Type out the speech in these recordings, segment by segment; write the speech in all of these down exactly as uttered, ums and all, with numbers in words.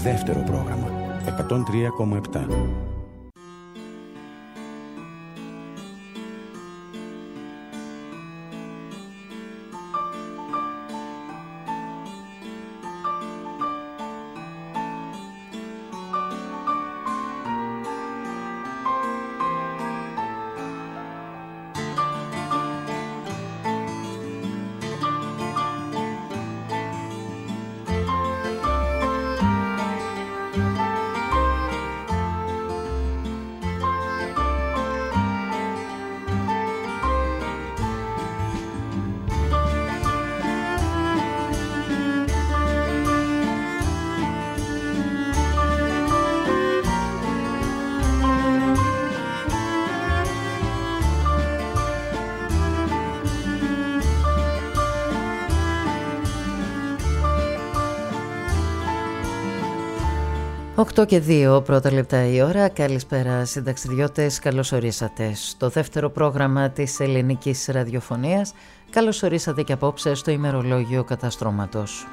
δεύτερο πρόγραμμα εκατόν τρία κόμμα επτά. οκτώ και δύο πρώτα λεπτά η ώρα. Καλησπέρα συνταξιδιώτες, καλώς ορίσατε στο δεύτερο πρόγραμμα της ελληνικής ραδιοφωνίας. Καλώς ορίσατε και απόψε στο ημερολόγιο καταστρώματος.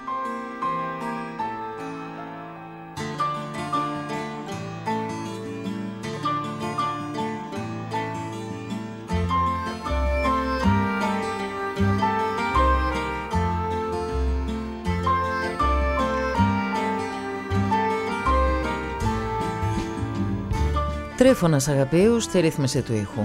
Τρίφωνας Αγαπίου στη ρύθμιση του ήχου.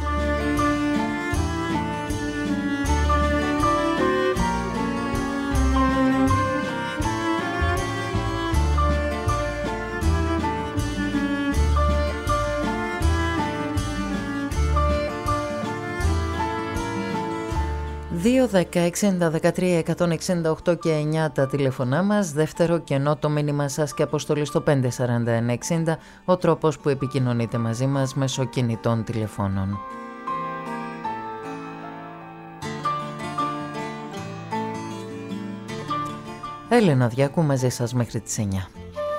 δύο δέκα εξήντα δεκατρία εκατόν εξήντα οκτώ και εννιά τα τηλεφωνά μας. Δεύτερο κενό το μήνυμα σας και αποστολή στο πέντε σαράντα ένα εξήντα, ο τρόπος που επικοινωνείτε μαζί μας μέσω κινητών τηλεφώνων. Έλενα Διάκου μαζί σας μέχρι τις εννιά.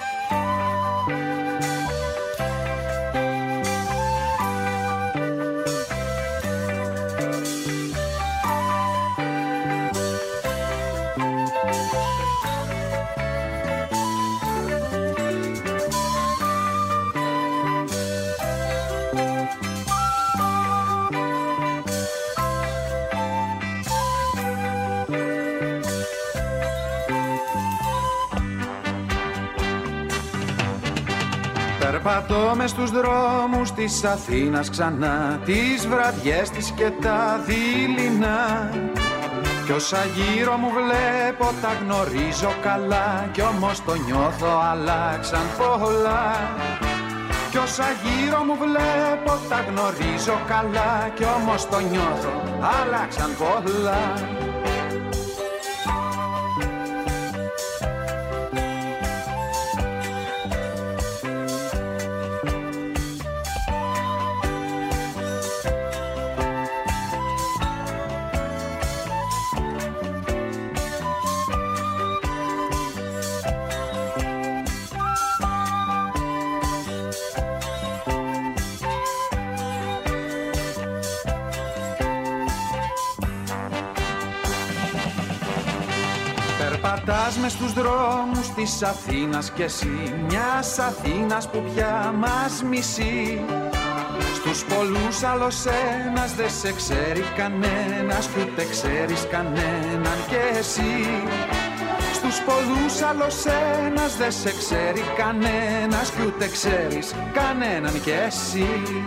Περπατώ μες στους δρόμους της Αθήνας ξανά, τις βραδιές της και τα δειλινά. Κι όσα γύρω μου βλέπω τα γνωρίζω καλά, κι όμως το νιώθω αλλάξαν πολλά. Κι όσα γύρω μου βλέπω τα γνωρίζω καλά, κι όμως το νιώθω αλλάξαν πολλά. Περπατάς μες στους δρόμους της Αθήνας κι εσύ, μιας Αθήνας που πια μας μισεί. Στους πολλούς άλλος ένας δεν σε ξέρει κανένας, κι ούτε ξέρεις κανέναν κι εσύ. Στους πολλούς άλλος ένας δεν σε ξέρει κανένας, κι ούτε ξέρεις κανέναν κι εσύ.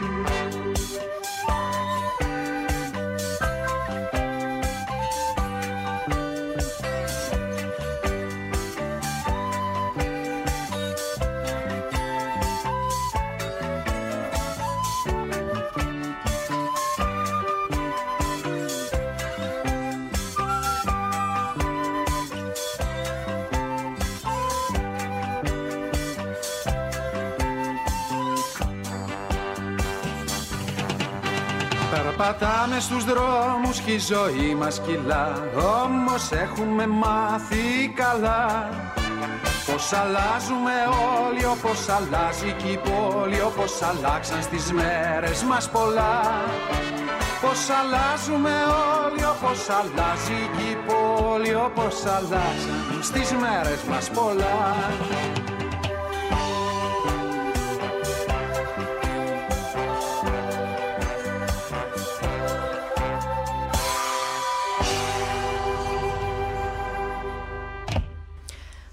Πατάμε στους δρόμους κι η ζωή μας κυλά, όμως έχουμε μάθει καλά πως αλλάζουμε όλοι, όπως αλλάζει κι η πόλη, όπως αλλάξαν στις μέρες μας πολλά. Πως αλλάζουμε όλοι, όπως αλλάζει κι η πόλη, όπως αλλάξαν στις μέρες μας πολλά.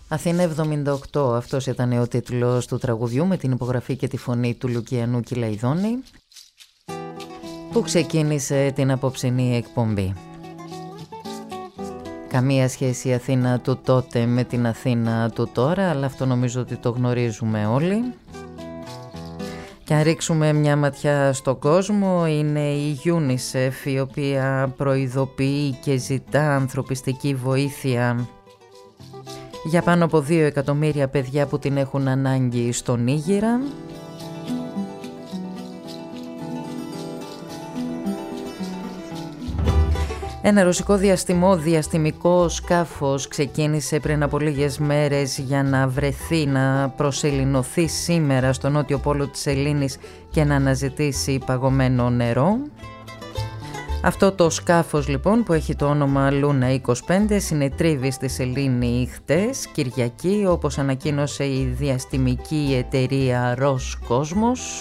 Αθήνα εβδομήντα οκτώ, αυτός ήταν ο τίτλος του τραγουδιού με την υπογραφή και τη φωνή του Λουκιανού Κυλαϊδόνη, που ξεκίνησε την απόψινή εκπομπή. Καμία σχέση η Αθήνα του τότε με την Αθήνα του τώρα, αλλά αυτό νομίζω ότι το γνωρίζουμε όλοι. Και αν ρίξουμε μια ματιά στον κόσμο, είναι η UNICEF η οποία προειδοποιεί και ζητά ανθρωπιστική βοήθεια για πάνω από δύο εκατομμύρια παιδιά που την έχουν ανάγκη στον Νίγηρα. Ένα ρωσικό διαστημό διαστημικό σκάφος ξεκίνησε πριν από λίγες μέρες για να βρεθεί, να προσελεινωθεί σήμερα στο νότιο πόλο της Σελήνης και να αναζητήσει παγωμένο νερό. Αυτό το σκάφος λοιπόν, που έχει το όνομα Λούνα είκοσι πέντε, συνετρίβη στη Σελήνη χτες Κυριακή, όπως ανακοίνωσε η διαστημική εταιρεία Roskosmos.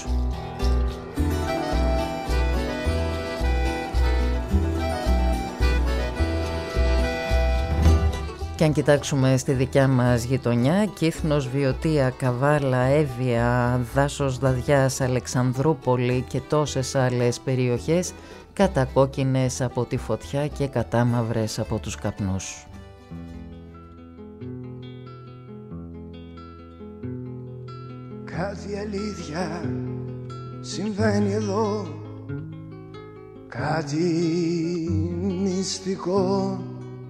Και αν κοιτάξουμε στη δικιά μας γειτονιά, Κύθνος, Βιωτία, Καβάλα, Εύβοια, Δάσος Δαδιάς, Αλεξανδρούπολη και τόσες άλλες περιοχές κατακόκκινες από τη φωτιά και κατάμαυρες από τους καπνούς. Κάτι αλήθεια συμβαίνει εδώ, κάτι μυστικό,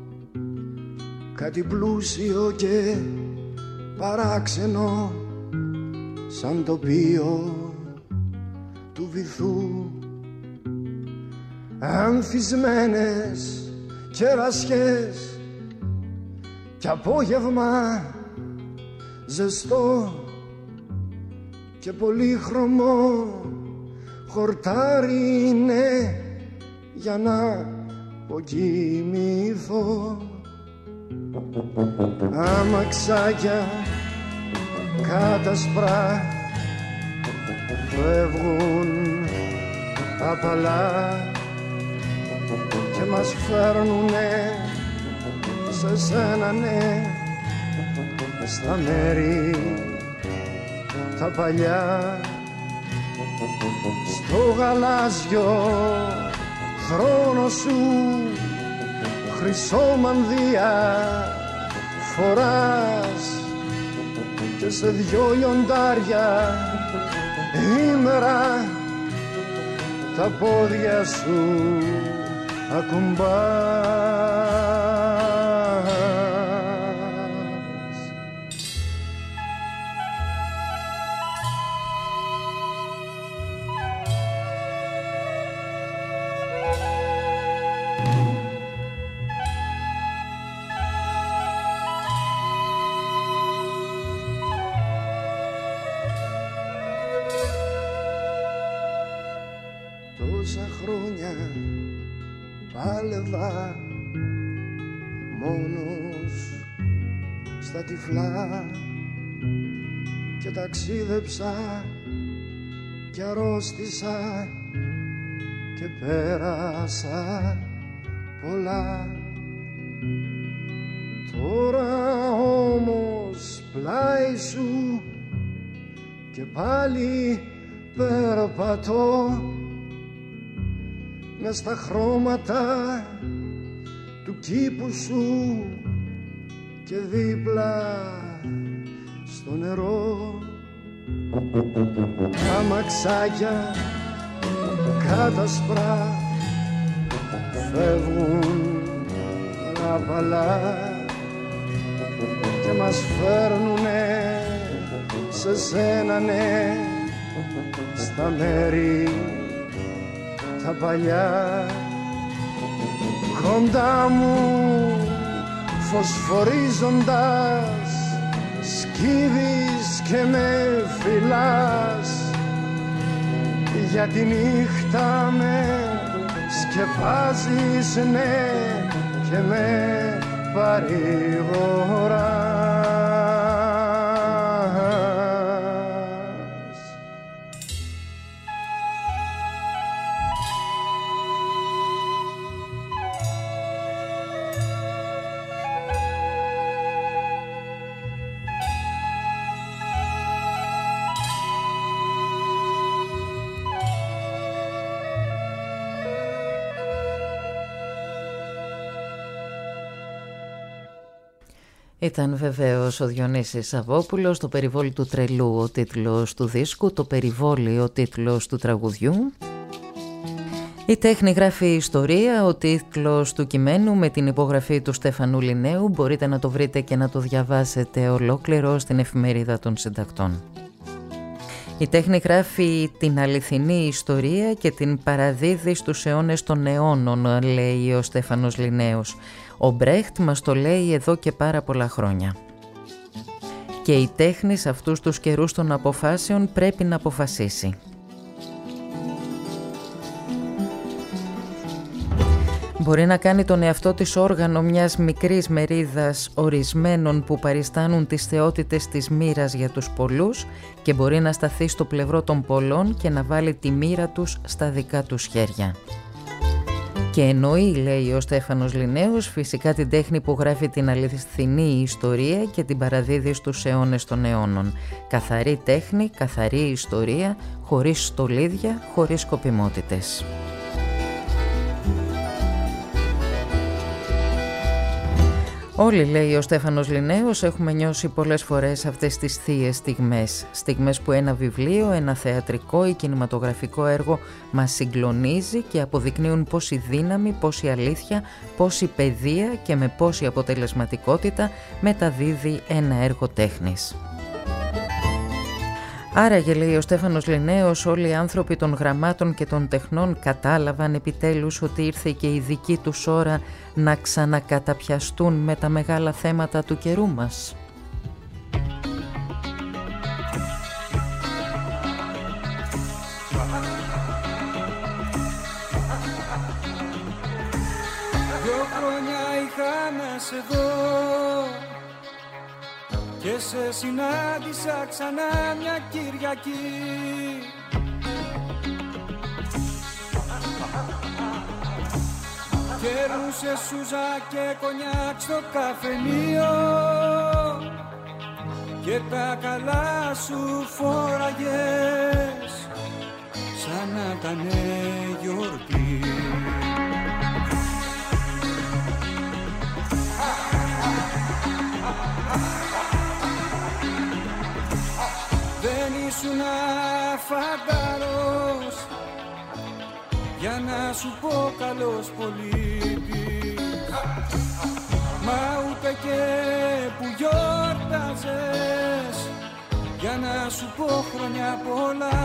κάτι πλούσιο και παράξενο, σαν τοπίο του βυθού. Ανθισμένες κερασιές κι απόγευμα ζεστό και πολύχρωμο χορτάρι είναι για να αποκοιμηθώ. Αμαξάκια κάτασπρα φεύγουν απαλά και μας φέρνουνε σε σένα, ναι, στα μέρη τα παλιά, στο γαλάζιο θρόνο σου χρυσό μανδύα φοράς και σε δυο λιοντάρια ήμερα τα πόδια σου ακουμπάς. Τόσα χρόνια πάλευα μόνος στα τυφλά και ταξίδεψα και αρρώστησα και πέρασα πολλά. Τώρα όμως πλάι σου και πάλι περπατώ μες στα χρώματα του κήπου σου και δίπλα στο νερό. Τα μαξάκια κάτασπρα φεύγουν απαλά και μας φέρνουνε σε σένα, ναι, στα μέρη τα παλιά. Κοντά μου φωσφορίζοντας σκύβεις και με φυλάς, για τη νύχτα με σκεπάζεις, ναι, και με παρηγοράς. Ήταν βεβαίως ο Διονύσης Σαββόπουλος, το περιβόλι του τρελού ο τίτλος του δίσκου, το περιβόλι ο τίτλος του τραγουδιού. Η τέχνη γράφει ιστορία, ο τίτλος του κειμένου με την υπογραφή του Στέφανου Λινέου. Μπορείτε να το βρείτε και να το διαβάσετε ολόκληρο στην εφημερίδα των συντακτών. Η τέχνη γράφει την αληθινή ιστορία και την παραδίδει στους αιώνες των αιώνων, λέει ο Στέφανος Λινέος. Ο Μπρέχτ μας το λέει εδώ και πάρα πολλά χρόνια. Και η τέχνη σε αυτούς τους καιρούς των αποφάσεων πρέπει να αποφασίσει. Μπορεί να κάνει τον εαυτό της όργανο μιας μικρής μερίδας ορισμένων που παριστάνουν τις θεότητες της μοίρας για τους πολλούς και μπορεί να σταθεί στο πλευρό των πολλών και να βάλει τη μοίρα τους στα δικά τους χέρια. Και εννοεί, λέει ο Στέφανος Λινέος, φυσικά την τέχνη που γράφει την αληθινή ιστορία και την παραδίδει στους αιώνες των αιώνων. Καθαρή τέχνη, καθαρή ιστορία, χωρίς στολίδια, χωρίς σκοπιμότητες. Όλοι, λέει ο Στέφανος Λινέος, έχουμε νιώσει πολλές φορές αυτές τις θείες στιγμές. Στιγμές που ένα βιβλίο, ένα θεατρικό ή κινηματογραφικό έργο μας συγκλονίζει και αποδεικνύουν πόση δύναμη, πόση αλήθεια, πόση παιδεία και με πόση αποτελεσματικότητα μεταδίδει ένα έργο τέχνης. Άραγε, λέει ο Στέφανος Λινέος, όλοι οι άνθρωποι των γραμμάτων και των τεχνών κατάλαβαν επιτέλους ότι ήρθε και η δική τους ώρα να ξανακαταπιαστούν με τα μεγάλα θέματα του καιρού μας. Δυο χρόνια είχα να σε δω και σε συνάντησα ξανά μια Κυριακή. Κέρνουσε σούζα και κονιάκ στο καφενείο και τα καλά σου φόραγες σαν να ήταν γιορτή. Δεν ήσουν φανταρός για να σου πω καλός πολίτης, μα ούτε και που γιόρταζες για να σου πω χρόνια πολλά.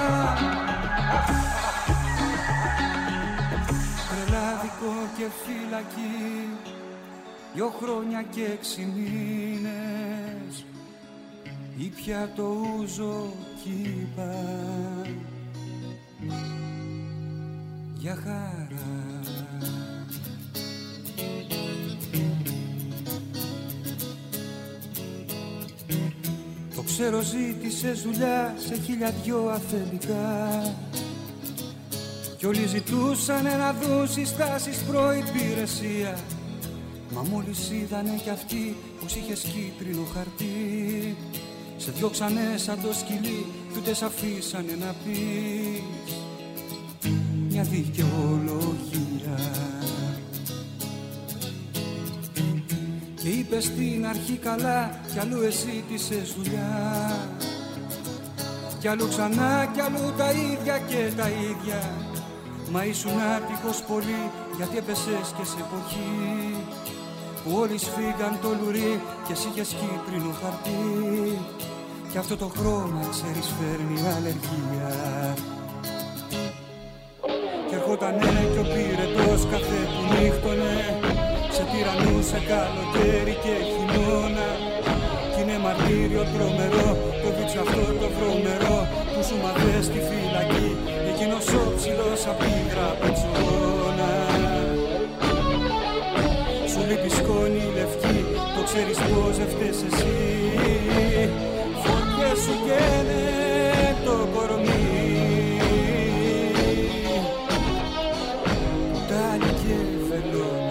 Τρελάδικο και φυλακή, δυο χρόνια και έξι μήνες, ή πια το ούζο κύπα για χαρά. Το ξέρω, ζήτησες δουλειά σε χίλια δυο αφεντικά κι όλοι ζητούσανε να δουν συστάσεις προϋπηρεσία. Μα μόλις είδανε κι αυτοί πως είχες κίτρινο χαρτί, σε διώξανε σαν το σκυλί κι ούτε σ' αφήσανε να πεις μια δικαιολογία. Και είπες στην αρχή καλά κι αλλού εζήτησες δουλειά, κι αλλού ξανά κι αλλού τα ίδια και τα ίδια. Μα ήσουν άτυχος πολύ γιατί έπεσες και σε εποχή που όλοι σφίγγαν το λουρί και εσύ είχες κίτρινο χαρτί. Κι αυτό το χρώμα, ξέρεις, φέρνει αλλεργία. Κι ερχότανε κι ο πυρετός κάθε που νύχτωνε, σε τυραννούσε καλοκαίρι και χειμώνα. Κι είναι μαρτύριο τρομερό το βίτσο αυτό το βρωμερό που σου μαθες στη φυλακή, εκείνος ο ψηλός απ' την τραπεζόνα. Σου λείπει σκόνη λευκή, το ξέρεις πως δεν φταίς εσύ. Φωτιές σου καίνε το κορμί, κουτάλι και βελόνα.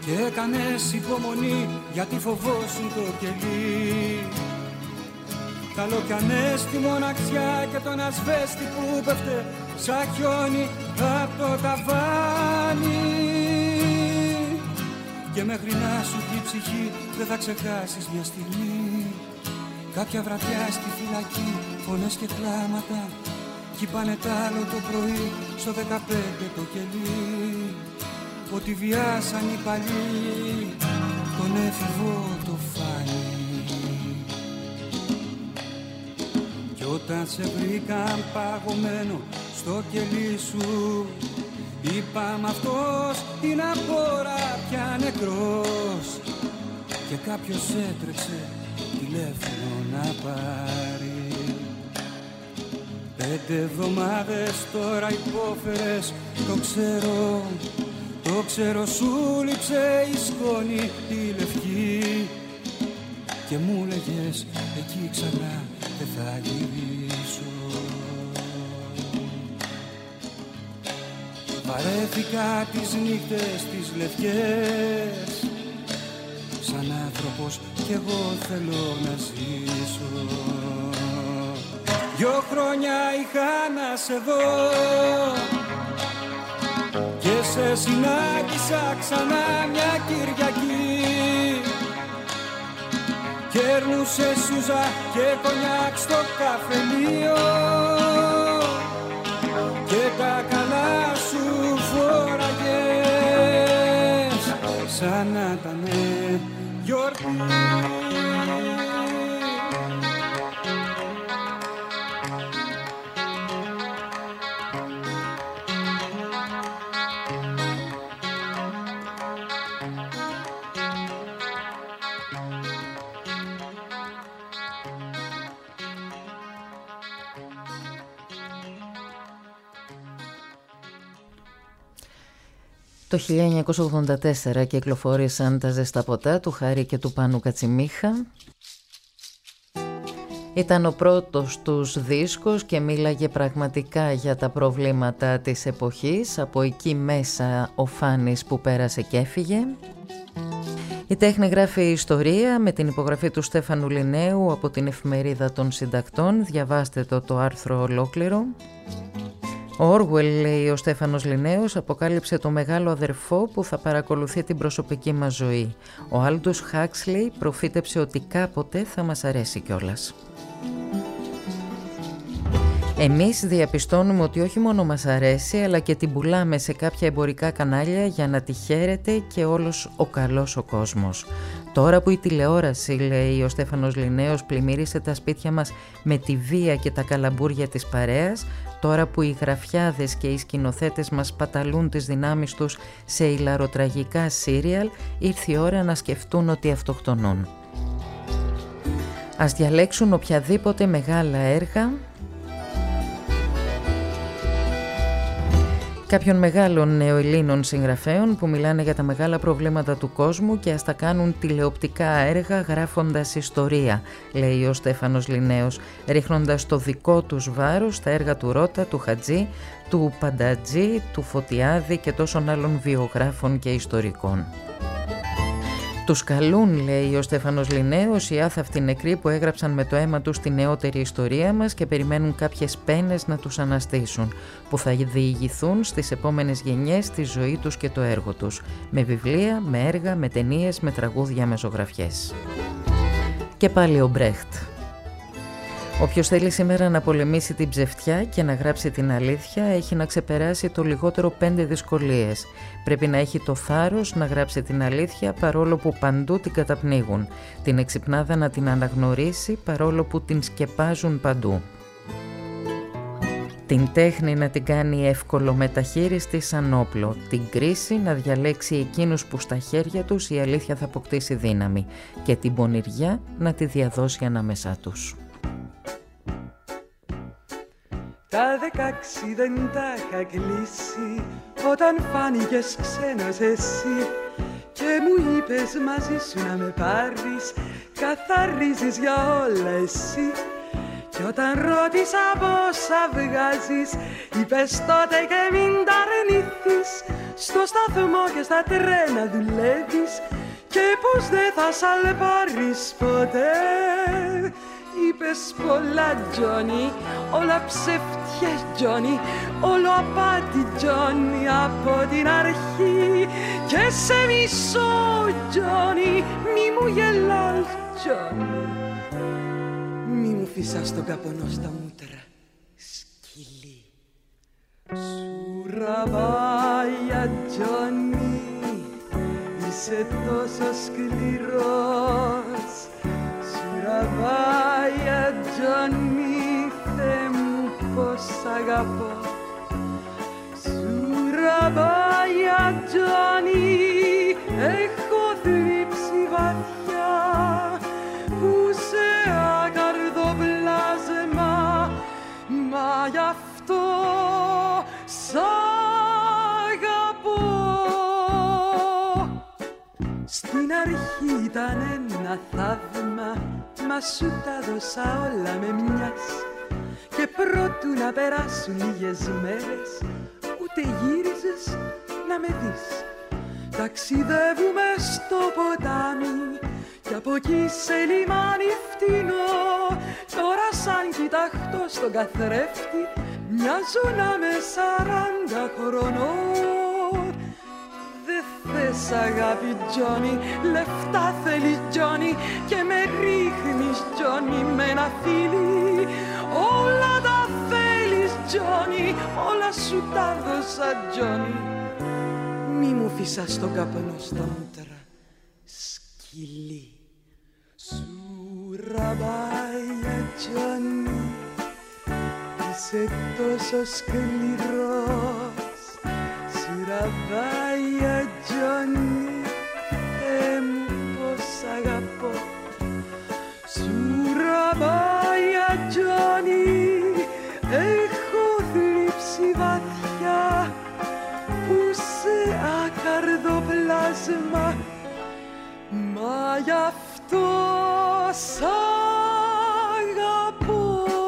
και έκανες υπομονή γιατί φοβόσουν το κελί. Καλό κι ανέστη μοναξιά και τον ασβέστη που πέφτε σαν χιόνι απ' το ταβάνι. Και μέχρι να σου πει η ψυχή δεν θα ξεχάσεις μια στιγμή κάποια βραδιά στη φυλακή, φωνές και κλάματα κι πάνε τ' άλλο το πρωί στο δεκαπέντε το κελί. Ότι βιάσαν οι παλιοί τον έφηβο το φάνη. Κι όταν σε βρήκαν παγωμένο στο κελί σου είπαμε αυτός είναι απόρα πια νεκρός. Και κάποιος έτρεξε τηλέφωνο να πάρει. Πέντε εβδομάδες τώρα υπόφερες, το ξέρω. Το ξέρω σου λείψε η σκόνη η λευκή. Και μου λέγες εκεί ξανά δεν θα γυρίσω. Βαρέθηκα τις νύχτες τις λευκές. Σαν άνθρωπος κι εγώ θέλω να ζήσω. Δυο χρόνια είχα να σε δω και σε συνάντησα ξανά μια Κυριακή. Κέρνουσε σούζα και κονιάκ στο καφενείο και τα καλά σου φοραγες σαν να ήτανε γιορτή. Το χίλια εννιακόσια ογδόντα τέσσερα κυκλοφόρησαν τα ζεστά ποτά του Χάρη και του Πάνου Κατσιμίχα. Ήταν ο πρώτος τους δίσκος και μίλαγε πραγματικά για τα προβλήματα της εποχής. Από εκεί μέσα ο Φάνης που πέρασε και έφυγε. Η τέχνη γράφει ιστορία με την υπογραφή του Στέφανου Λινέου από την Εφημερίδα των Συντακτών. Διαβάστε το το άρθρο ολόκληρο. Ο Όργουελ, λέει ο Στέφανος Λινέος, αποκάλυψε το μεγάλο αδερφό που θα παρακολουθεί την προσωπική μας ζωή. Ο Άλντος Χάξλεϊ προφήτεψε ότι κάποτε θα μας αρέσει κιόλας. Εμείς διαπιστώνουμε ότι όχι μόνο μας αρέσει, αλλά και την πουλάμε σε κάποια εμπορικά κανάλια για να τη χαίρεται και όλος ο καλός ο κόσμος. Τώρα που η τηλεόραση, λέει ο Στέφανος Λινέος, πλημμύρισε τα σπίτια μας με τη βία και τα καλαμπούρια της παρέας, τώρα που οι γραφιάδες και οι σκηνοθέτες μας παταλούν τις δυνάμεις τους σε ηλαροτραγικά σύριαλ, ήρθε η ώρα να σκεφτούν ότι αυτοκτονούν. Ας διαλέξουν οποιαδήποτε μεγάλα έργα κάποιων μεγάλων νεοελλήνων συγγραφέων που μιλάνε για τα μεγάλα προβλήματα του κόσμου και ας τα κάνουν τηλεοπτικά έργα γράφοντας ιστορία, λέει ο Στέφανος Λινέος, ρίχνοντας το δικό τους βάρος στα έργα του Ρώτα, του Χατζή, του Παντατζή, του Φωτιάδη και τόσων άλλων βιογράφων και ιστορικών. Τους καλούν, λέει ο Στέφανος Λινέος, οι άθαυτοι νεκροί που έγραψαν με το αίμα τους τη νεότερη ιστορία μας και περιμένουν κάποιες πένες να τους αναστήσουν, που θα διηγηθούν στις επόμενες γενιές τη ζωή τους και το έργο τους, με βιβλία, με έργα, με ταινίες, με τραγούδια, με ζωγραφιές. Και πάλι ο Μπρέχτ. Όποιος θέλει σήμερα να πολεμήσει την ψευτιά και να γράψει την αλήθεια έχει να ξεπεράσει το λιγότερο πέντε δυσκολίες. Πρέπει να έχει το θάρρος να γράψει την αλήθεια παρόλο που παντού την καταπνίγουν. Την εξυπνάδα να την αναγνωρίσει παρόλο που την σκεπάζουν παντού. Την τέχνη να την κάνει εύκολο μεταχείριστη σαν όπλο. Την κρίση να διαλέξει εκείνους που στα χέρια τους η αλήθεια θα αποκτήσει δύναμη. Και την πονηριά να τη διαδώσει ανάμεσά τους. Τα δεκάξι δεν τα είχα κλείσει όταν φάνηκες ξένος εσύ και μου είπες μαζί σου να με πάρεις, καθαρίζεις για όλα εσύ. Και όταν ρώτησα πόσα βγάζεις, είπες τότε και μην τα αρνηθείς, στο σταθμό και στα τρένα δουλεύεις και πως δεν θα σ' αλπάρεις ποτέ. Είπες πολλά, Τζόνι, όλα ψεύτιες, Τζόνι, όλο απάτη, Τζόνι, από την αρχή. Και σε μισώ, Τζόνι, μη μου γελάς, Τζόνι. Μη μου φυσάς τον καπονό στα μούτρα, σκυλί. Σουραβάγια, Τζόνι, είσαι τόσο σκληρός. Σουραβάγια, Τζόνι, Θεέ μου πως αγαπώ. Σουραβάγια, Τζόνι, έχω θλίψει βαθιά που σε ακαρδοπλάσμα, μα γι' αυτό σ' αγαπώ. Στην αρχή ήταν ένα θαύμα, μα σου τα δώσα όλα με μιας. Και πρότου να περάσουν λίγες μέρες, ούτε γύριζες να με δεις. Ταξιδεύουμε στο ποτάμι κι από εκεί σε λιμάνι φτηνό. Τώρα σαν κοιταχτώ στον καθρέφτη, μοιάζω να με σαράντα χρονών. Δε θες αγάπη, Τζόνι, λεφτά θέλεις, Τζόνι, και με ρίχνεις, Τζόνι, με ένα φίλι. Όλα τα θέλεις, Τζόνι, όλα σου τα δώσα, Τζόνι. Μη μου φυσάς τον καπνό στα μούτρα, σκυλί. Σουραβάγια, Τζόνι, είσαι τόσο σκληρός. Σουραβάγια, Τζόνι, Θεέ μου πως αγαπώ. Σουραβάγια, Τζόνι, έχω θλίψει βαθιά που σε ακαρδοπλάσμα, μα γι' αυτό σ' αγαπώ.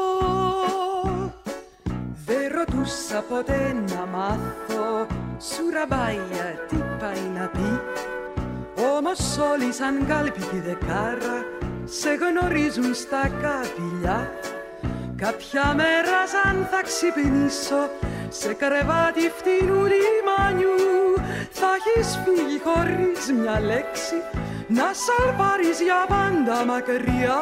Δεν ρωτούσα ποτέ να μάθω Σουραβάγια τι πάει να πει, όμως όλοι σαν κάλπη τη δεκάρα σε γνωρίζουν στα καπηλιά. Κάποια μέρα σαν θα ξυπνήσω σε κρεβάτι φτηνού λιμανιού, θα έχεις φύγει χωρίς μια λέξη να σαλπάρεις για πάντα μακριά.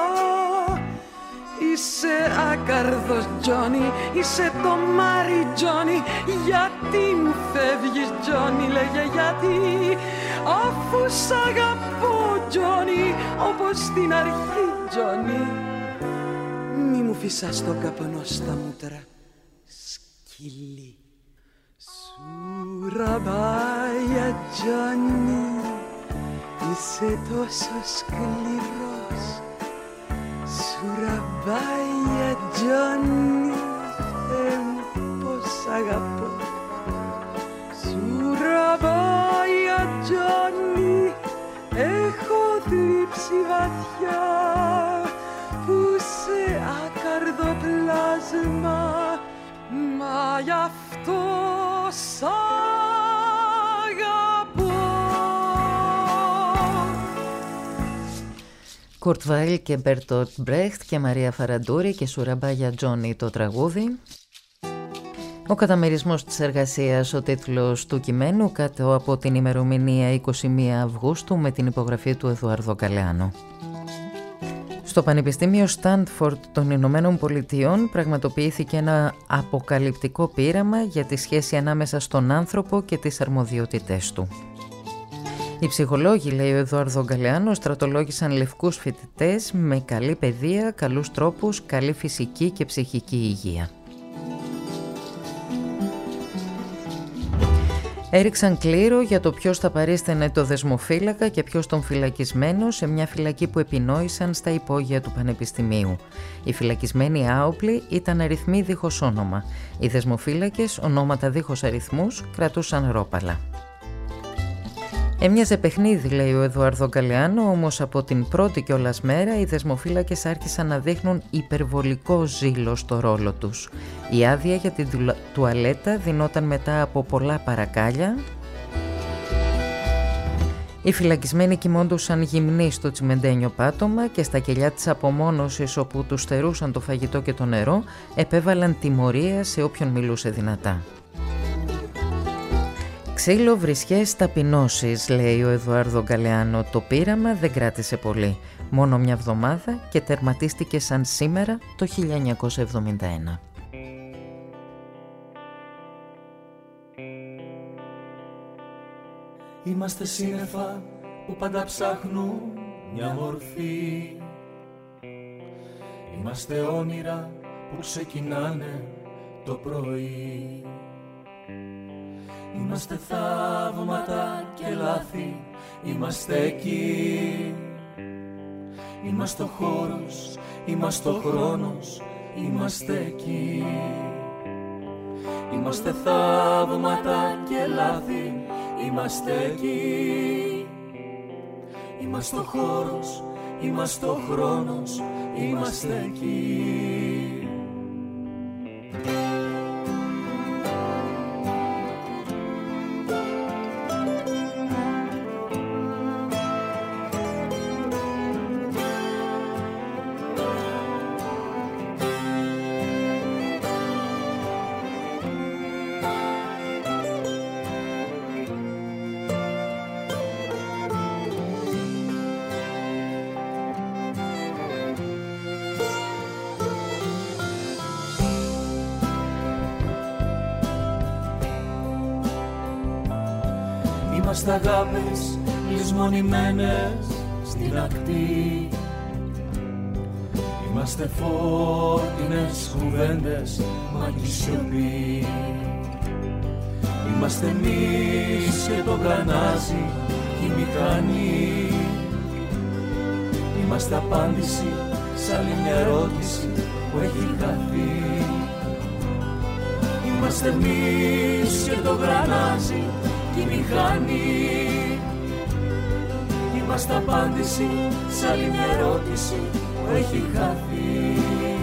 Είσαι άκαρδος, Τζόνι, είσαι το μάρι, Τζόνι. Γιατί μου φεύγεις, Τζόνι, λέγε γιατί, αφού σ' αγαπώ, Τζόνι, όπως στην αρχή, Τζόνι. Μη μου φυσάς τον καπνό στα μούτρα, σκυλί. Σουραβάγια, Τζόνι, είσαι τόσο σκληρός. Σουραβάγια, Τζόνι, Θεέ μου πως αγαπώ. Σουραβάγια, Τζόνι, έχω θλίψει βαθιά που σε ακαρδοπλάσμα, μα γι' αυτό σ' αγαπώ. Κουρτ Βάιλ και Μπέρτολτ Μπρέχτ και Μαρία Φαραντούρη και Σουραβάγια, Τζόνι το τραγούδι. Ο καταμερισμός της εργασίας, ο τίτλος του κειμένου, κάτω από την ημερομηνία είκοσι μία Αυγούστου με την υπογραφή του Εδουάρδο Γκαλεάνο. Στο Πανεπιστήμιο Στάντφορντ των Ηνωμένων Πολιτειών πραγματοποιήθηκε ένα αποκαλυπτικό πείραμα για τη σχέση ανάμεσα στον άνθρωπο και τις αρμοδιότητές του. Οι ψυχολόγοι, λέει ο Εδουάρδο Γκαλεάνο, στρατολόγησαν λευκούς φοιτητές με καλή παιδεία, καλούς τρόπους, καλή φυσική και ψυχική υγεία. Έριξαν κλήρο για το ποιος θα παρίσταινε το δεσμοφύλακα και ποιος τον φυλακισμένο σε μια φυλακή που επινόησαν στα υπόγεια του Πανεπιστημίου. Οι φυλακισμένοι άοπλοι ήταν αριθμοί δίχως όνομα. Οι δεσμοφύλακες, ονόματα δίχως αριθμούς, κρατούσαν ρόπαλα. Έμοιαζε παιχνίδι, λέει ο Εδουάρδο Γκαλεάνο, όμως από την πρώτη κιόλας μέρα οι δεσμοφύλακες άρχισαν να δείχνουν υπερβολικό ζήλο στο ρόλο τους. Η άδεια για την τουαλέτα δινόταν μετά από πολλά παρακάλια Οι φυλακισμένοι κοιμώντουσαν γυμνοί στο τσιμεντένιο πάτωμα και στα κελιά της απομόνωσης, όπου τους στερούσαν το φαγητό και το νερό, επέβαλαν τιμωρία σε όποιον μιλούσε δυνατά. «Ξύλο, βρισιές, ταπεινώσεις», λέει ο Εδουάρδο Γκαλεάνο. Το πείραμα δεν κράτησε πολύ, μόνο μια εβδομάδα, και τερματίστηκε σαν σήμερα το χίλια εννιακόσια εβδομήντα ένα. Είμαστε σύννεφα που πάντα ψάχνουν μια μορφή. Είμαστε όνειρα που ξεκινάνε το πρωί. Είμαστε θαύματα και λάθη, είμαστε εκεί. Είμαστε ο χώρος, είμαστε ο χρόνος, είμαστε εκεί. Είμαστε θαύματα και λάθη, είμαστε εκεί. Είμαστε ο χώρος, είμαστε ο χρόνος, είμαστε εκεί. Είμαστε αγάπες λησμονημένες στην ακτή. Είμαστε φώτινες κουβέντες, μαγική σιωπή. Είμαστε εμείς και το γρανάζι και η μηχανή. Είμαστε απάντηση σε άλλη μια ερώτηση που έχει χαθεί. Είμαστε εμείς και το γρανάζι η μηχανή. Είμαστε απάντηση σε άλλη μια ερώτηση που έχει χαθεί.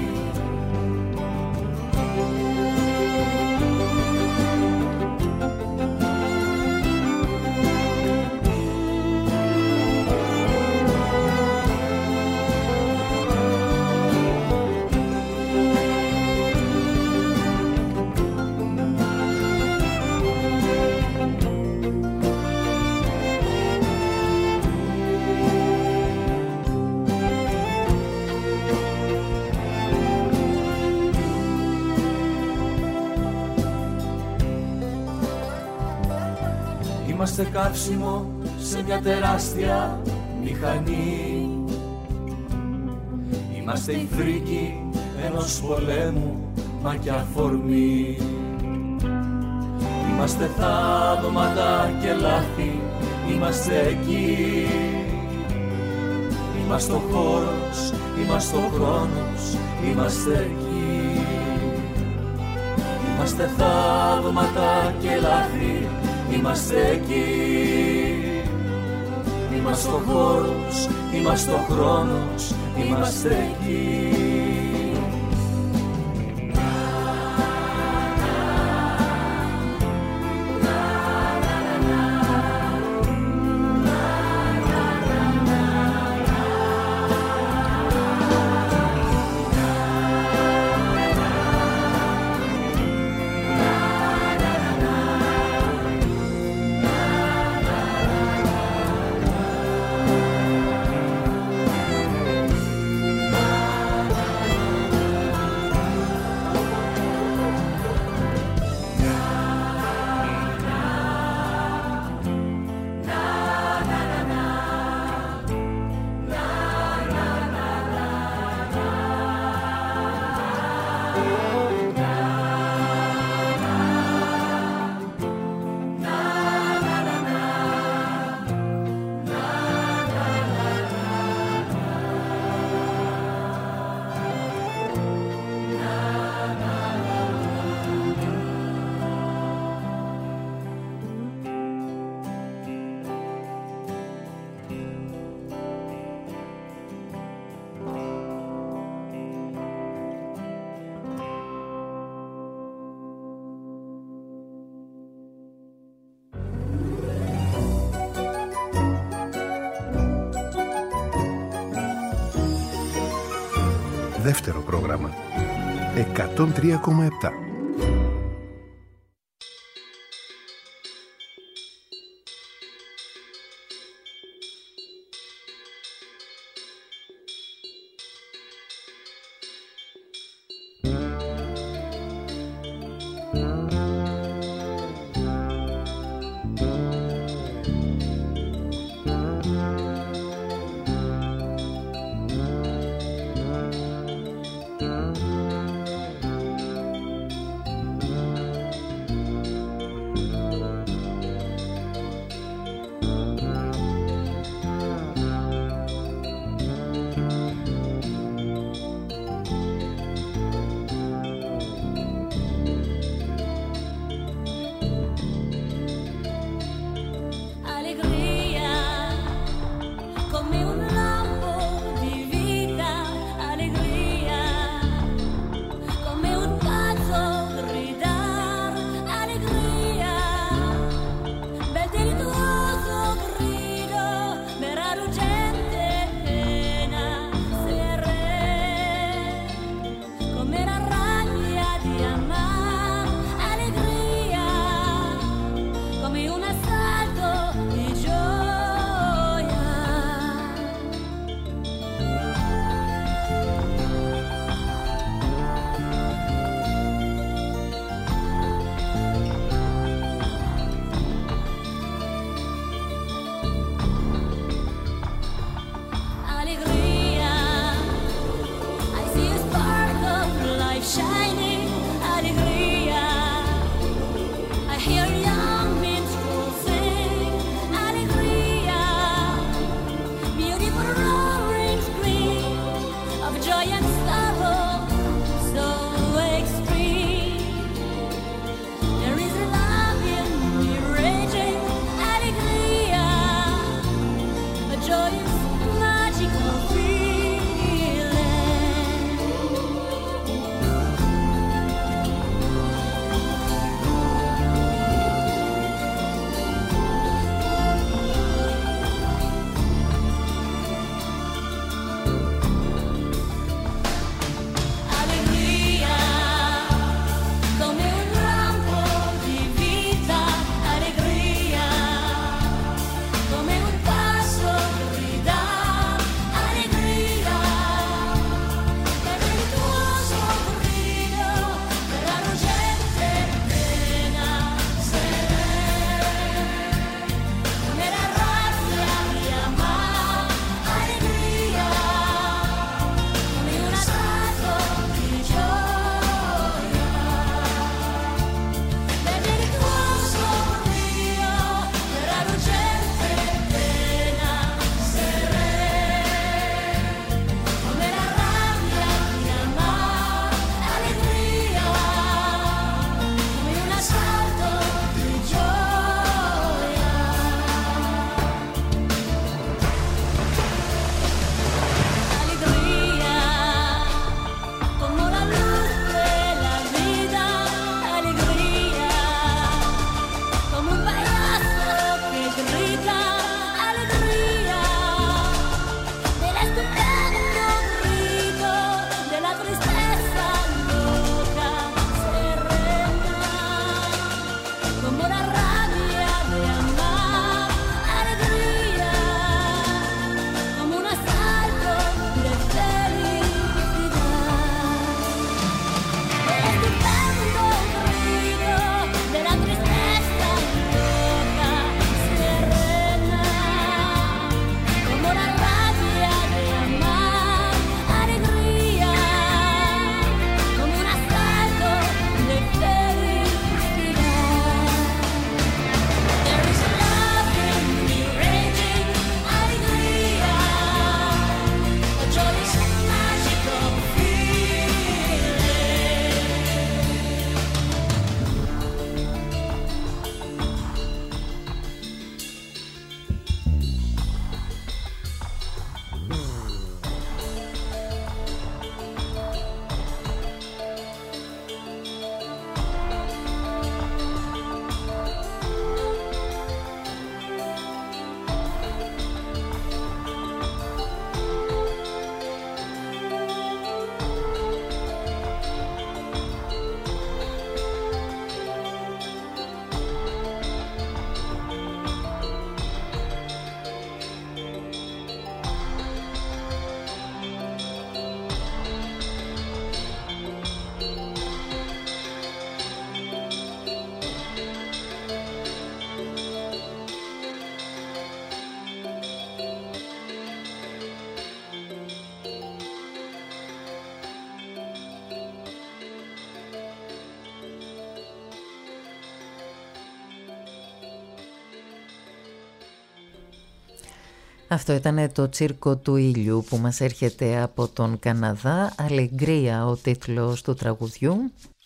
Είμαστε καύσιμο σε μια τεράστια μηχανή. Είμαστε η φρίκη ενός πολέμου, μα και αφορμή. Είμαστε θαύματα και λάθη, είμαστε εκεί. Είμαστε ο χώρος, είμαστε ο χρόνος, είμαστε εκεί. Είμαστε θαύματα και λάθη, είμαστε εκεί. Είμαστε ο χώρος, είμαστε ο χρόνος, είμαστε εκεί. Δεύτερο πρόγραμμα. εκατόν τρία κόμμα επτά. Αυτό ήταν το τσίρκο του ήλιου που μας έρχεται από τον Καναδά. Αλεγκρία ο τίτλος του τραγουδιού,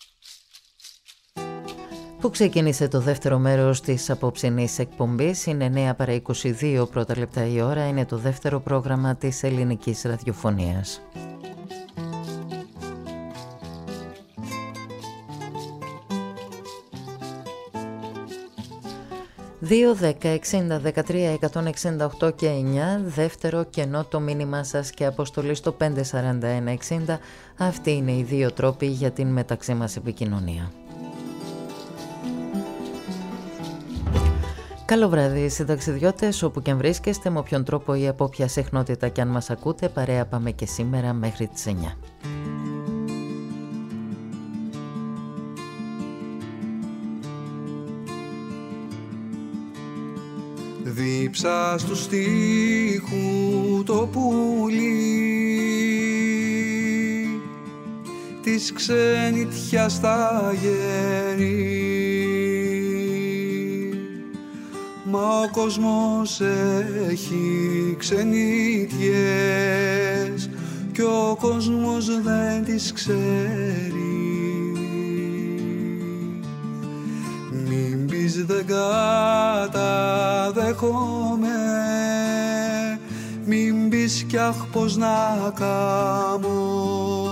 που ξεκίνησε το δεύτερο μέρος της απόψινής εκπομπής. Είναι εννέα παρά είκοσι δύο πρώτα λεπτά η ώρα. Είναι το δεύτερο πρόγραμμα της ελληνικής ραδιοφωνίας. δύο, δέκα, εξήντα, δεκατρία, εκατόν εξήντα οκτώ και εννιά, δεύτερο κενό το μήνυμά σας και αποστολή στο πέντε σαράντα ένα εξήντα. Αυτοί είναι οι δύο τρόποι για την μεταξύ μας επικοινωνία. Καλό βράδυ συνταξιδιώτες, όπου και αν βρίσκεστε, με όποιον τρόπο ή από όποια συχνότητα και αν μας ακούτε, παρέα πάμε και σήμερα μέχρι τις εννιά. Δίψα στου στίχου το πουλί της ξενιτιάς στα γέρη, μα ο κόσμος έχει ξενιτιές κι ο κόσμος δεν τις ξέρει. Μην πεις δεν καταδέχομαι, μην πεις κι αχ πως να κάμω.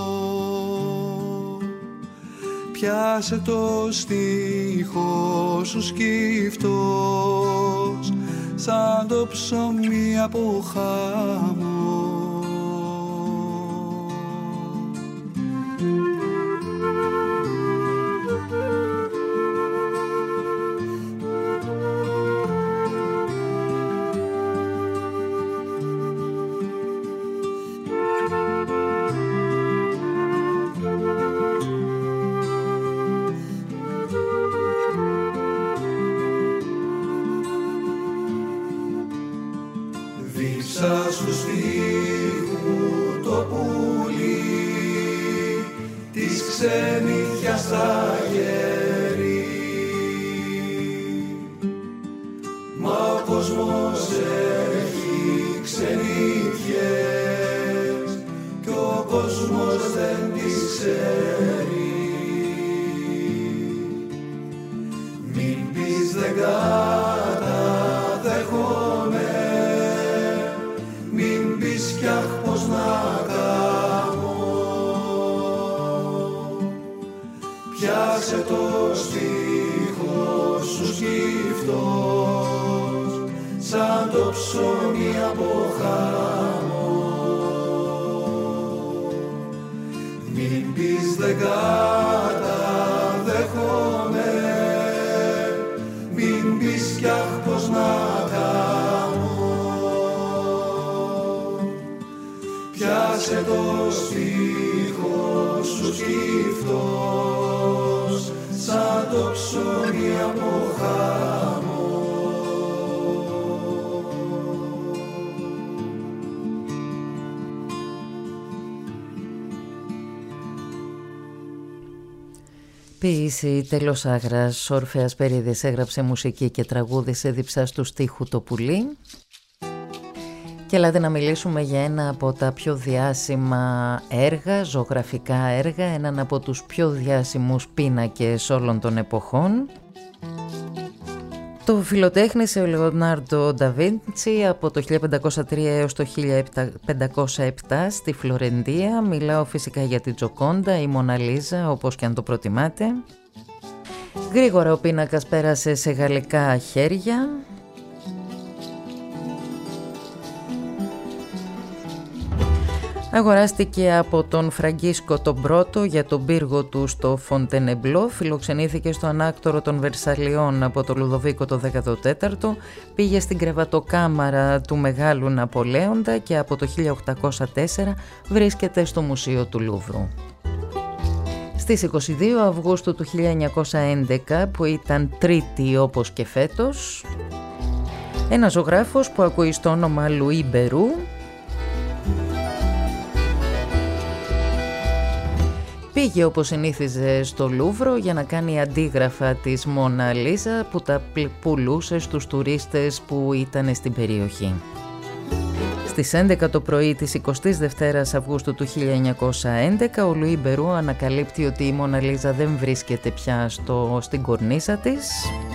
Πιάσε το στίχο σου σκύφτος, σαν το ψωμί από χάμω. Ποίηση Τέλος Άγρας, Όρφεας Περίδης έγραψε μουσική και τραγούδισε διψά του στίχου το πουλί. Και ελάτε να μιλήσουμε για ένα από τα πιο διάσημα έργα, ζωγραφικά έργα, έναν από τους πιο διάσημους πίνακες όλων των εποχών. Το φιλοτέχνησε ο Λεωνάρντο ντα Βίντσι από το χίλια πεντακόσια τρία έως το χίλια πεντακόσια επτά στη Φλωρεντία. Μιλάω φυσικά για την Τζοκόντα ή Μονα Λίζα, όπως και αν το προτιμάτε. Γρήγορα ο πίνακας πέρασε σε γαλλικά χέρια. Αγοράστηκε από τον Φραγκίσκο τον πρώτο για τον πύργο του στο Φοντενεμπλό, φιλοξενήθηκε στο ανάκτορο των Βερσαλιών από τον Λουδοβίκο το δέκατο τέταρτο, πήγε στην κρεβατοκάμαρα του Μεγάλου Ναπολέοντα και από το χίλια οκτακόσια τέσσερα βρίσκεται στο Μουσείο του Λούβρου. Στις είκοσι δύο Αυγούστου του χίλια εννιακόσια έντεκα, που ήταν τρίτη όπως και φέτος, ένας ζωγράφος που ακούει στο όνομα Λουί Μπερού πήγε όπως συνήθιζε στο Λούβρο για να κάνει αντίγραφα της Μονα Λίζα που τα πουλούσε στους τουρίστες που ήταν στην περιοχή. Στις έντεκα το πρωί της εικοστής δεύτερης Αυγούστου του χίλια εννιακόσια έντεκα ο Λουί Μπερού ανακαλύπτει ότι η Μόνα Λίζα δεν βρίσκεται πια στο, στην κορνίζα της.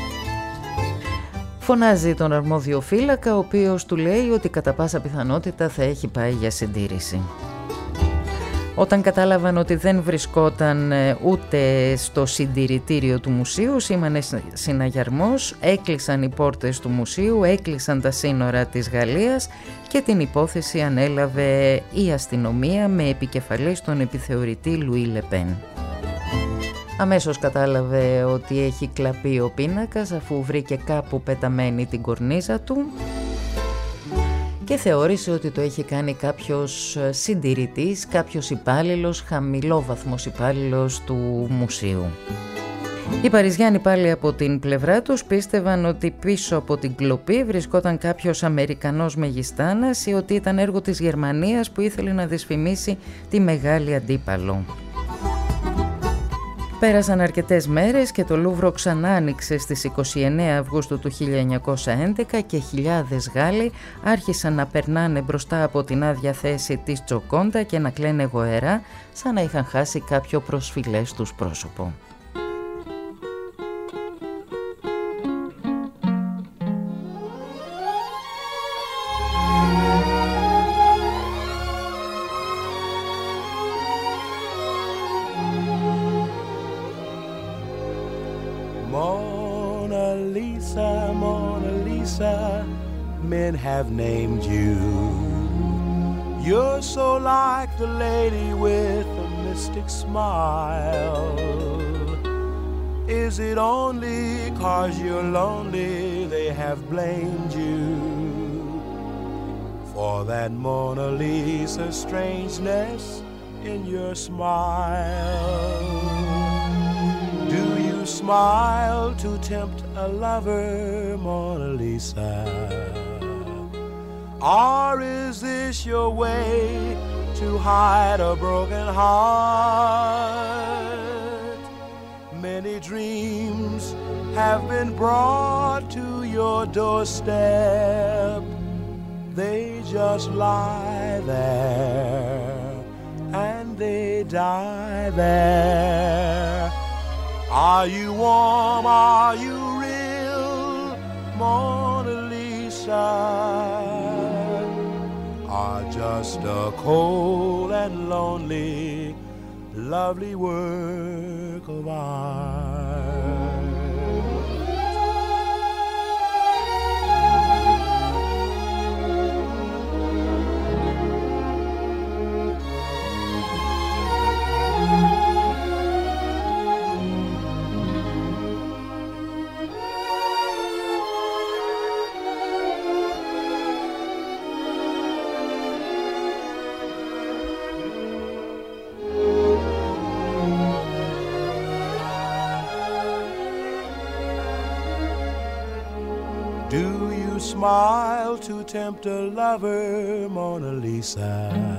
Φωνάζει τον αρμόδιο φύλακα, ο οποίος του λέει ότι κατά πάσα πιθανότητα θα έχει πάει για συντήρηση. Όταν κατάλαβαν ότι δεν βρισκόταν ούτε στο συντηρητήριο του μουσείου, σήμανε συναγερμός, έκλεισαν οι πόρτες του μουσείου, έκλεισαν τα σύνορα της Γαλλίας και την υπόθεση ανέλαβε η αστυνομία με επικεφαλής τον επιθεωρητή Λουί Λεπέν. Αμέσως κατάλαβε ότι έχει κλαπεί ο πίνακας αφού βρήκε κάπου πεταμένη την κορνίζα του και θεώρησε ότι το έχει κάνει κάποιος συντηρητής, κάποιος υπάλληλος, χαμηλόβαθμος υπάλληλος του μουσείου. Οι Παριζιάνοι πάλι από την πλευρά τους πίστευαν ότι πίσω από την κλοπή βρισκόταν κάποιος Αμερικανός μεγιστάνας ή ότι ήταν έργο της Γερμανίας που ήθελε να δυσφημίσει τη μεγάλη αντίπαλο. Πέρασαν αρκετές μέρες και το Λούβρο ξανά άνοιξε στις εικοστή ενάτη Αυγούστου του χίλια εννιακόσια έντεκα και χιλιάδες Γάλλοι άρχισαν να περνάνε μπροστά από την άδεια θέση της Τζοκόντα και να κλαίνε γοερά σαν να είχαν χάσει κάποιο προσφυλές τους πρόσωπο. Men have named you. You're so like the lady with the mystic smile. Is it only 'cause you're lonely they have blamed you for that Mona Lisa strangeness in your smile? Do you smile to tempt a lover, Mona Lisa? Or is this your way to hide a broken heart? Many dreams have been brought to your doorstep. They just lie there and they die there. Are you warm? Are you real, Mona Lisa? Are just a cold and lonely, lovely work of art. Smile to tempt a lover, Mona Lisa?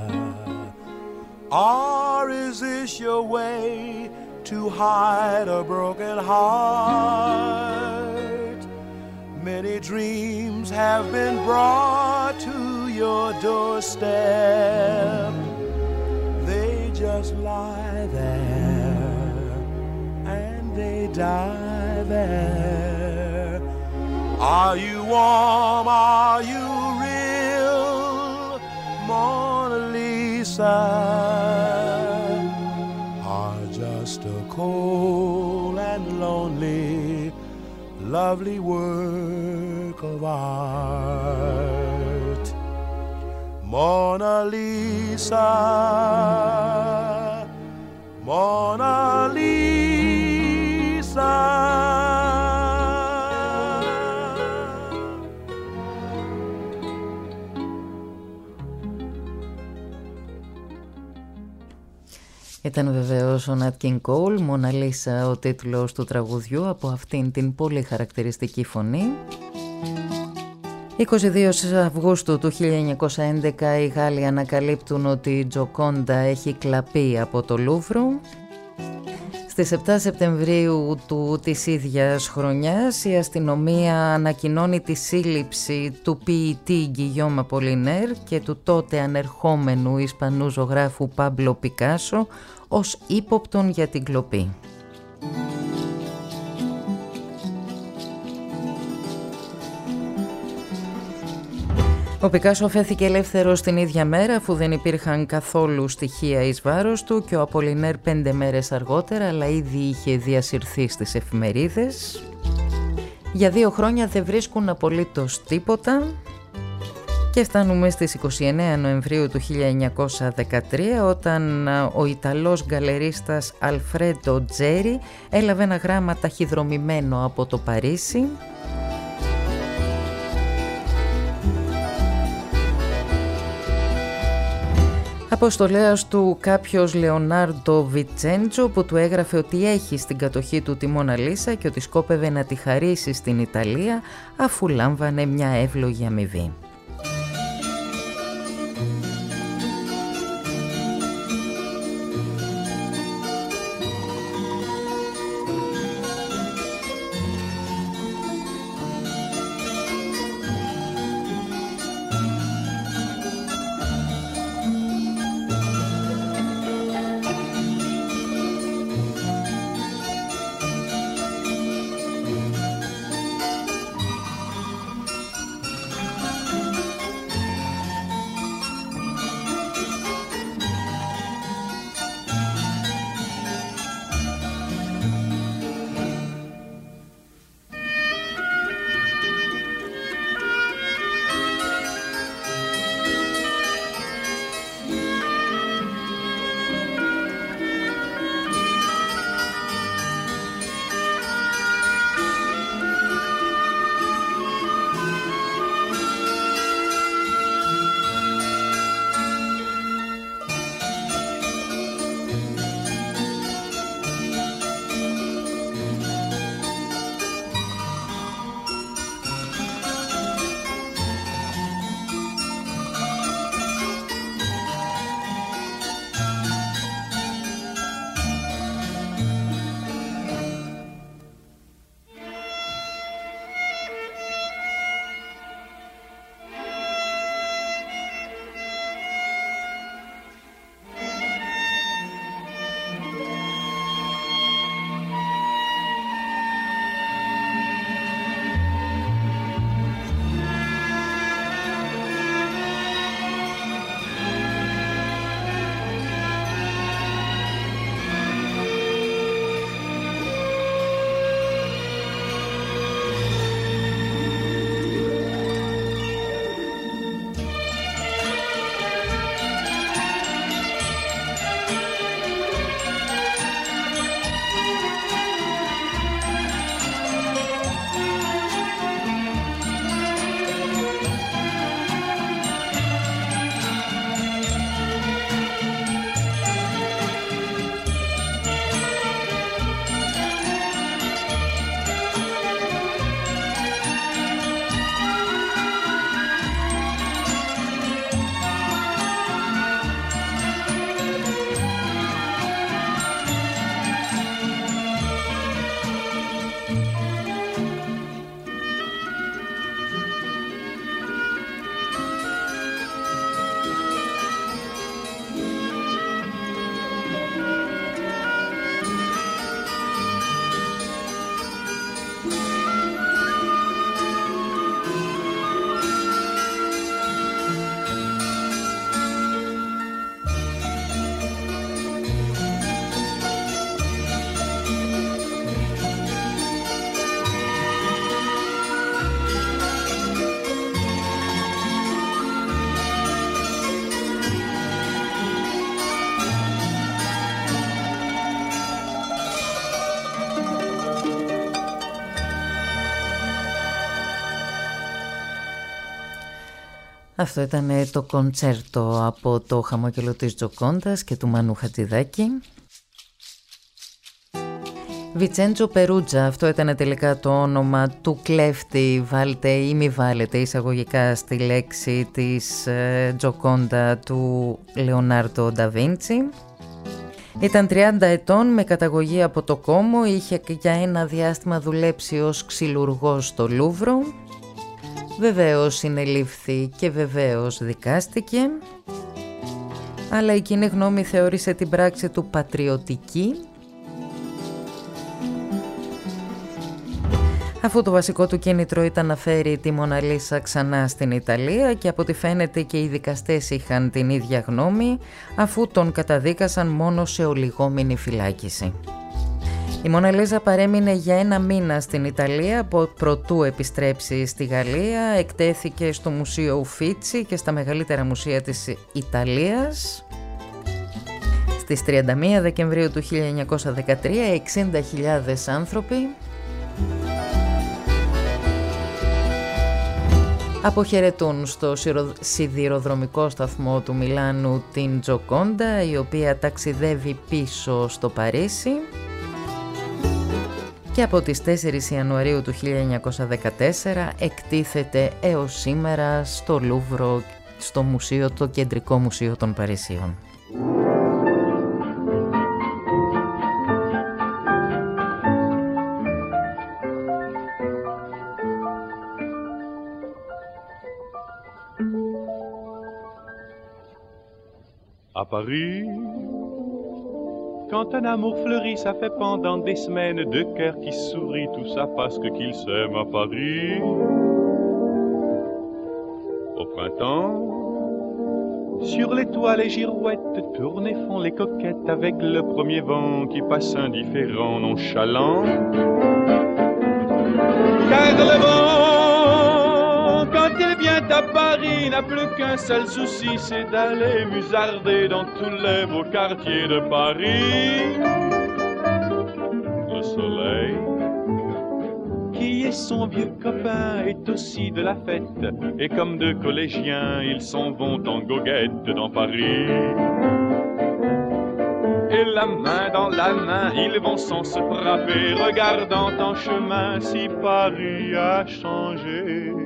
Or is this your way to hide a broken heart? Many dreams have been brought to your doorstep. They just lie there and they die there. Are you warm? Are you real, Mona Lisa? Are just a cold and lonely, lovely work of art. Mona Lisa, Mona Lisa. Ήταν βεβαίως ο Νατ Κινγκ Κόουλ, Μόνα Λίσα ο τίτλος του τραγουδιού, από αυτήν την πολύ χαρακτηριστική φωνή. είκοσι δύο Αυγούστου του χίλια εννιακόσια έντεκα οι Γάλλοι ανακαλύπτουν ότι η Τζοκόντα έχει κλαπεί από το Λούβρο. Στις επτά Σεπτεμβρίου του της ίδιας χρονιάς η αστυνομία ανακοινώνει τη σύλληψη του ποιητή Γκυγιόμ Απολινέρ και του τότε ανερχόμενου Ισπανού ζωγράφου Πάμπλο Πικάσο ως ύποπτον για την κλοπή. Ο Πικάσο αφέθηκε ελεύθερος την ίδια μέρα αφού δεν υπήρχαν καθόλου στοιχεία εις βάρος του και ο Απολινέρ πέντε μέρες αργότερα, αλλά ήδη είχε διασυρθεί στις εφημερίδες. Για δύο χρόνια δεν βρίσκουν απολύτως τίποτα και φτάνουμε στις είκοσι εννέα Νοεμβρίου του χίλια εννιακόσια δεκατρία όταν ο Ιταλός γκαλερίστας Αλφρέντο Τζέρι έλαβε ένα γράμμα ταχυδρομημένο από το Παρίσι. Αποστολέας του κάποιος Λεωνάρντο Βιτσέντζο που του έγραφε ότι έχει στην κατοχή του τη Μόνα Λίσα και ότι σκόπευε να τη χαρίσει στην Ιταλία αφού λάμβανε μια εύλογη αμοιβή. Αυτό ήταν το κοντσέρτο από το χαμόγελο της Τζοκόντας και του Μανού Χατζηδάκη. Βιτσέντζο Περούτζα, αυτό ήταν τελικά το όνομα του κλέφτη, βάλτε ή μη βάλετε εισαγωγικά στη λέξη της ε, Τζοκόντα του Λεωνάρντο Νταβίντσι. Ήταν τριάντα ετών, με καταγωγή από το Κόμο, είχε για ένα διάστημα δουλέψει ως ξυλουργός στο Λούβρο. Βεβαίως συνελήφθη και βεβαίως δικάστηκε, αλλά η κοινή γνώμη θεώρησε την πράξη του πατριωτική, αφού το βασικό του κίνητρο ήταν να φέρει τη Μόνα Λίσα ξανά στην Ιταλία, και από ό,τι φαίνεται και οι δικαστές είχαν την ίδια γνώμη, αφού τον καταδίκασαν μόνο σε ολιγόμενη φυλάκιση. Η Μόνα Λίζα παρέμεινε για ένα μήνα στην Ιταλία προτού επιστρέψει στη Γαλλία. Εκτέθηκε στο Μουσείο Ουφίτσι και στα μεγαλύτερα μουσεία της Ιταλίας. Στις τριάντα μία Δεκεμβρίου του χίλια εννιακόσια δεκατρία εξήντα χιλιάδες άνθρωποι αποχαιρετούν στο σιδηροδρομικό σταθμό του Μιλάνου την Τζοκόντα, η οποία ταξιδεύει πίσω στο Παρίσι, και από τις τέσσερις Ιανουαρίου του χίλια εννιακόσια δεκατέσσερα εκτίθεται έως σήμερα στο Λούβρο, στο μουσείο, το κεντρικό μουσείο των Παρισίων. À Paris, quand un amour fleurit, ça fait pendant des semaines deux cœurs qui sourient, tout ça parce que qu'ils s'aiment à Paris. Au printemps, sur les toits les girouettes tournent et font les coquettes avec le premier vent qui passe indifférent, nonchalant. Car le vent, quand il vient à Paris, n'a plus qu'un seul souci, c'est d'aller musarder dans tous les beaux quartiers de Paris. Le soleil, qui est son vieux copain, est aussi de la fête, et comme deux collégiens, ils s'en vont en goguette dans Paris. Et la main dans la main, ils vont sans se frapper, regardant en chemin si Paris a changé.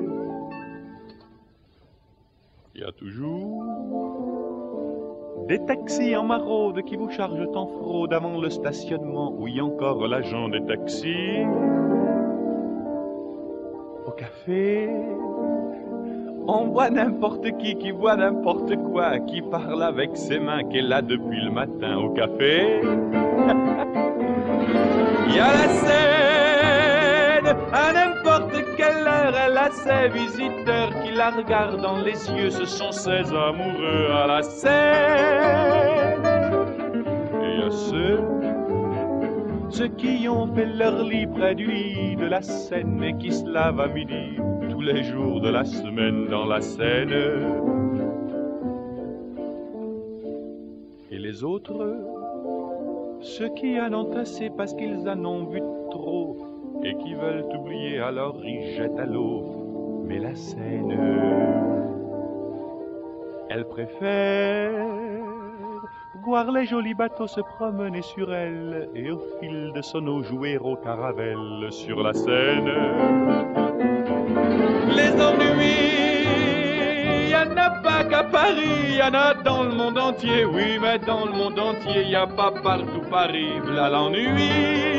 Il y a toujours des taxis en maraude qui vous chargent en fraude avant le stationnement. Oui, encore l'agent des taxis. Au café, on voit n'importe qui, qui voit n'importe quoi, qui parle avec ses mains, qui est là depuis le matin au café. Il y a la scène, à n'importe quelle heure, elle a ses visiteurs qui la regardent dans les yeux, ce sont ses amoureux à la scène. Et il y a ceux, ceux qui ont fait leur lit près du lit de la Seine et qui se lavent à midi tous les jours de la semaine dans la Seine. Et les autres, ceux qui en ont assez parce qu'ils en ont vu trop et qui veulent oublier, alors ils jettent à l'eau. Mais la Seine, elle préfère voir les jolis bateaux se promener sur elle et au fil de son eau jouer au caravelle sur la Seine. Les ennuis, y en a pas qu'à Paris, y en a dans le monde entier. Oui, mais dans le monde entier, y a pas partout Paris, v'là l'ennui.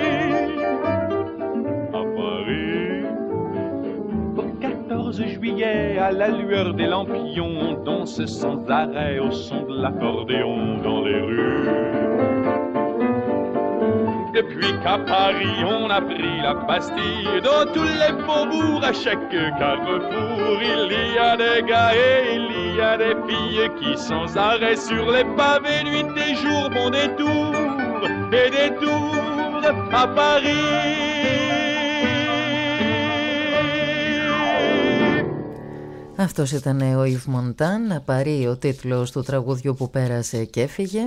À Paris, au quatorze juillet, à la lueur des lampions, on danse sans arrêt au son de l'accordéon dans les rues. Depuis qu'à Paris on a pris la Bastille, dans tous les faubourgs, à chaque carrefour, il y a des gars et il y a des filles qui sans arrêt sur les pavés, nuit et jour, font des tours et des tours à Paris. Αυτός ήταν ο Ιβ Μοντάν, Παρί, ο τίτλος του τραγούδιου που πέρασε και έφυγε.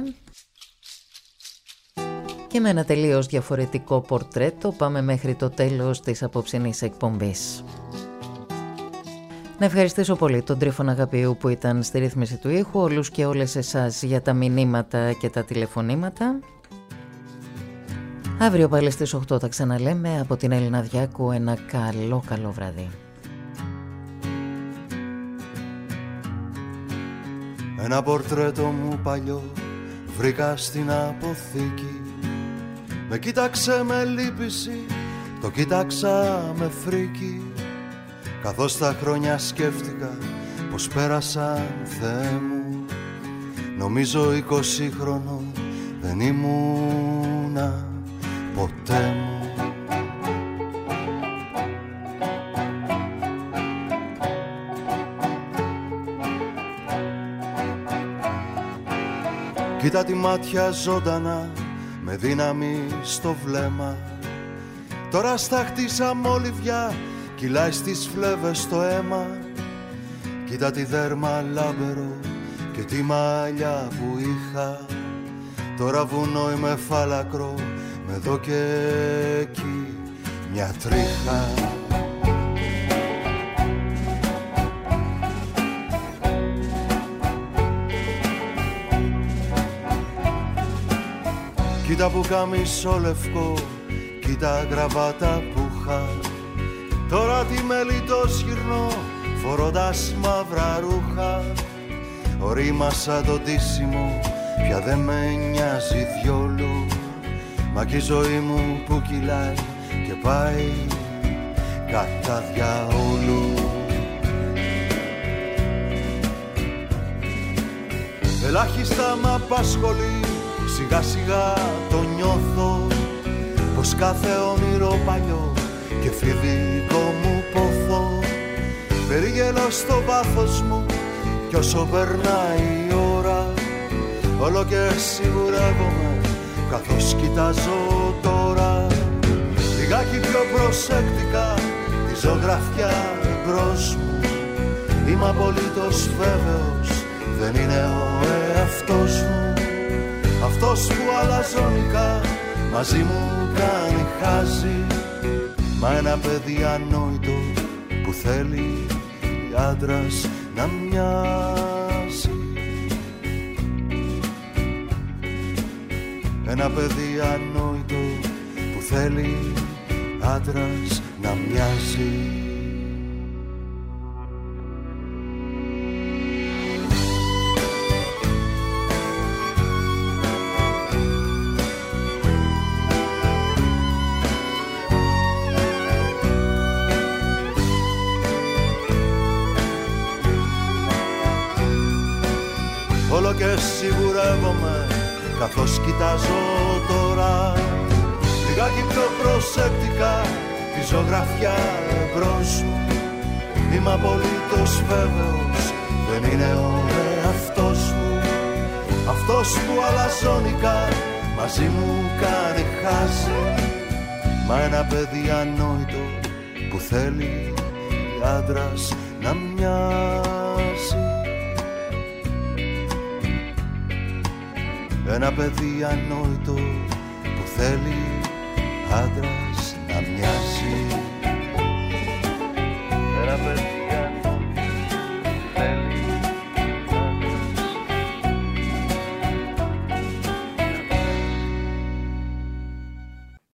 Και με ένα τελείως διαφορετικό πορτρέτο πάμε μέχρι το τέλος της απόψινής εκπομπής. Να ευχαριστήσω πολύ τον Τρίφωνα Αγαπιού που ήταν στη ρύθμιση του ήχου, όλους και όλες εσάς για τα μηνύματα και τα τηλεφωνήματα. Αύριο πάλι στις οκτώ τα ξαναλέμε. Από την Έλληνα Διάκου ένα καλό καλό βράδυ. Ένα πορτρέτο μου παλιό βρήκα στην αποθήκη. Με κοίταξε με λύπηση, το κοίταξα με φρίκι. Καθώς τα χρόνια σκέφτηκα πως πέρασαν, Θεέ μου. Νομίζω είκοσι χρονών δεν ήμουνα ποτέ μου. Κοίτα τη μάτια ζωντανά, με δύναμη στο βλέμμα. Τώρα στα χτίσα μολυβιά, κυλάει στις φλέβες το αίμα. Κοίτα τη δέρμα λάμπερο και τη μαλλιά που είχα. Τώρα βουνό είμαι φάλακρο, με εδώ και εκεί μια τρίχα. Κοίτα που καμισό λευκό, κοίτα γραβάτα που είχα. Τώρα τι μελιτός γυρνώ, φορώντας μαύρα ρούχα. Ορίμασα το ντύσιμο, πια δεν με νοιάζει διόλου. Μα κι η ζωή μου που κυλάει και πάει κατά διαόλου. Ελάχιστα μ' απασχολεί, σιγά σιγά το νιώθω, πως κάθε όνειρο παλιό και φιδικό μου πόθο περιγελώ στο βάθος μου κι όσο περνάει η ώρα όλο και σιγουρεύομαι καθώς κοιτάζω τώρα λιγάκι πιο προσεκτικά τη ζωγραφιά μπρος μου. Είμαι απολύτως βέβαιος δεν είναι ο εαυτός μου, αυτός που αλαζονικά μαζί μου κάνει χάζι. Μα ένα παιδί ανόητο που θέλει άντρας να μοιάζει. Ένα παιδί ανόητο που θέλει άντρας να μοιάζει. Όλο και σιγουρεύομαι καθώς κοιτάζω τώρα λιγάκι πιο προσεκτικά τη ζωγραφιά μπρος μου. Είμαι απολύτως βέβαιος δεν είναι ο εαυτός μου, αυτός που αλαζονικά μαζί μου κάνει χάζι. Μα ένα παιδί ανόητο που θέλει άντρας να μοιάζει. Ένα παιδί ανόητο που θέλει άντρας να μοιάζει. Ένα παιδί